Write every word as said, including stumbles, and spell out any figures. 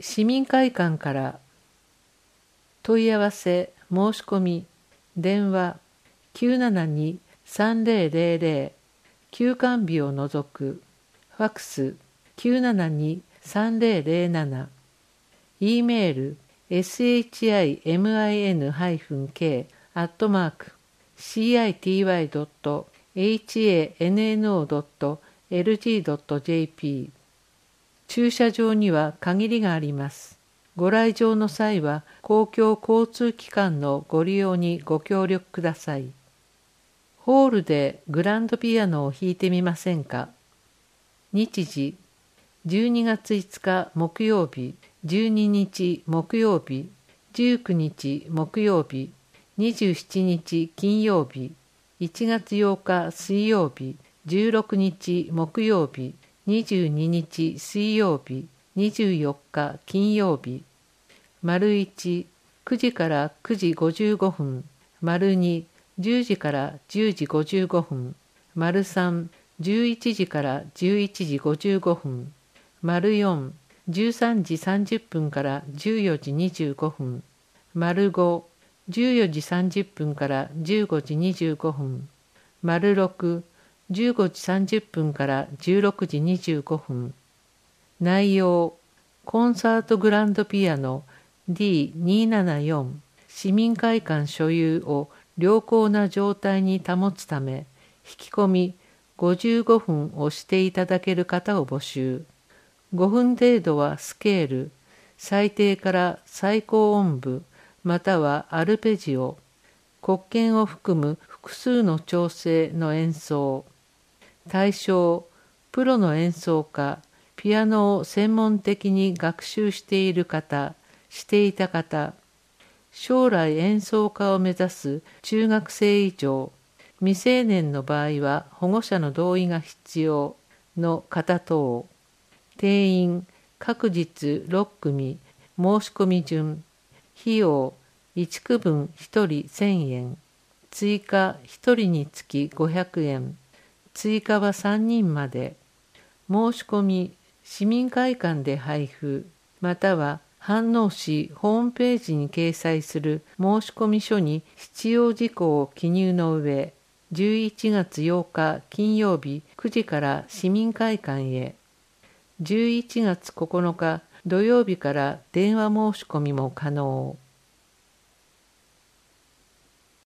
市民会館から問い合わせ申し込み電話 きゅうななに さんぜろぜろぜろ 休館日を除くファックス きゅうななに さんぜろぜろなな E メール シミン k アットマーク シーアイティーワイドットエイチエーエヌエヌオードットエルジードットジェーピー 駐車場には限りがあります。ご来場の際は公共交通機関のご利用にご協力ください。ホールでグランドピアノを弾いてみませんか？日時じゅうにがついつか木曜日、じゅうににち木曜日、じゅうくにち木曜日、にじゅうしちにち金曜日、いちがつようか水曜日、じゅうろくにち木曜日、にじゅうににち水曜日、にじゅうよっか金曜日、丸いち、くじからくじごじゅうごふん、丸に、じゅうじからじゅうじごじゅうごふん、丸さん、じゅういちじからじゅういちじごじゅうごふん、丸よん、じゅうさんじさんじゅっぷんからじゅうよじにじゅうごふん、丸ご、じゅうよじさんじゅっぷんからじゅうごじにじゅうごふん、丸ろく、じゅうごじさんじゅっぷんからじゅうろくじにじゅうごふん。内容、コンサートグランドピアノ ディーにひゃくななじゅうよん 市民会館所有を良好な状態に保つため、引き込みごじゅうごふんをしていただける方を募集。ごふん程度はスケール、最低から最高音部、またはアルペジオ、黒鍵を含む複数の調整の演奏。対象、プロの演奏家、ピアノを専門的に学習している方、していた方、将来演奏家を目指す中学生以上、未成年の場合は保護者の同意が必要の方等。定員、各日ろっくみ、申し込み順、費用、いちくぶんひとりせんえん、追加ひとりにつきごひゃくえん、追加はさんにんまで。申し込み、市民会館で配布、または飯能市ホームページに掲載する申込書に必要事項を記入の上、じゅういちがつようか金曜日くじから市民会館へ、じゅういちがつここのか土曜日から電話申し込みも可能。